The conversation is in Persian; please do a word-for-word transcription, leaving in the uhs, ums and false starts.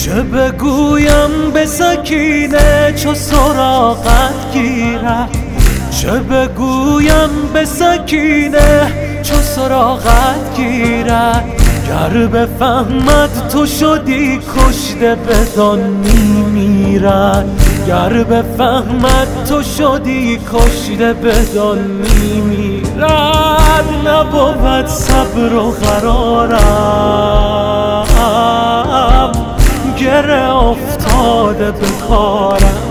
چه بگویم به سکینه چو سراغت گیرد، چه بگویم به سکینه چو سراغت گیرد. گر بفهمد تو شدی کشته بدان میمیرد، گر بفهمد تو شدی کشته بدان میمیرد. نبود صبر و قرارم، گره افتاده به کارم،